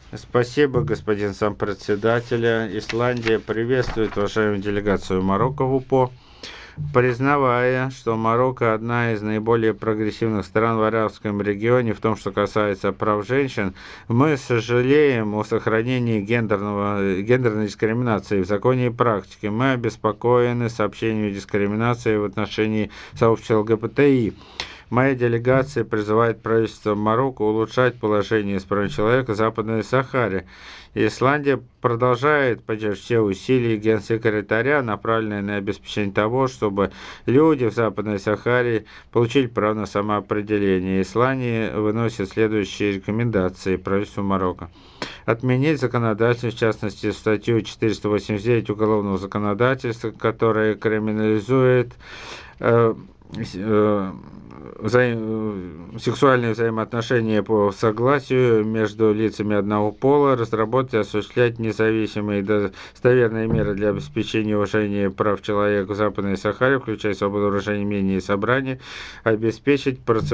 Спасибо, господин зампредседателя. Исландия приветствует уважаемую делегацию Марокко в УПО, признавая, что Марокко одна из наиболее прогрессивных стран в арабском регионе в том, что касается прав женщин. Мы сожалеем о сохранении гендерной дискриминации в законе и практике. Мы обеспокоены сообщением дискриминации в отношении сообщества ЛГБТИ. Моя делегация призывает правительство Марокко улучшать положение с правами человека в Западной Сахаре. Исландия продолжает поддерживать все усилия генсекретаря, направленные на обеспечение того, чтобы люди в Западной Сахаре получили право на самоопределение. Исландия выносит следующие рекомендации правительству Марокко. Отменить законодательство, в частности, статью 489 Уголовного законодательства, которая криминализует сексуальные взаимоотношения по согласию между лицами одного пола, разработать и осуществлять независимые и достоверные меры для обеспечения уважения прав человека в Западной Сахаре, включая свободу выражения мнений и собраний, обеспечить процесс